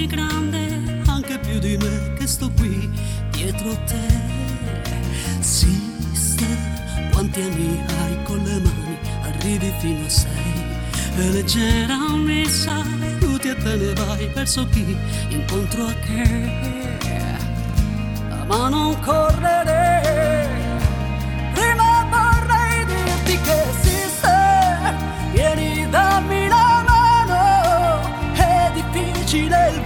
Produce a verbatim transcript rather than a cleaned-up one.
sei grande anche più di me che sto qui dietro te. Sister, quanti anni hai con le mani, arrivi fino a sei. E leggera mi sai, tu ti e te ne vai verso chi incontro a che. Ma non correre